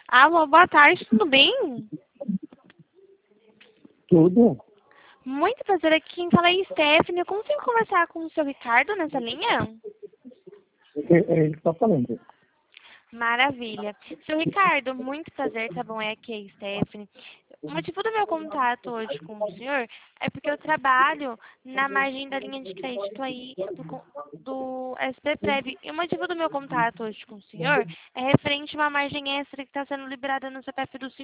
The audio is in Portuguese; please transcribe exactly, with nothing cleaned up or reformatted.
Alô, boa tarde, tudo bem? Tudo? Muito prazer, aqui quem fala é Stephanie. Eu consigo conversar com o seu Ricardo nessa linha? É, é ele que está falando. Maravilha. Seu Ricardo, muito prazer, tá bom? É aqui a Stephanie. O motivo do meu contato hoje com o senhor é porque eu trabalho na margem da linha de crédito aí do, con- do S P Prev. E o motivo do meu contato hoje com o senhor é referente a uma margem extra que está sendo liberada no C P F do senhor.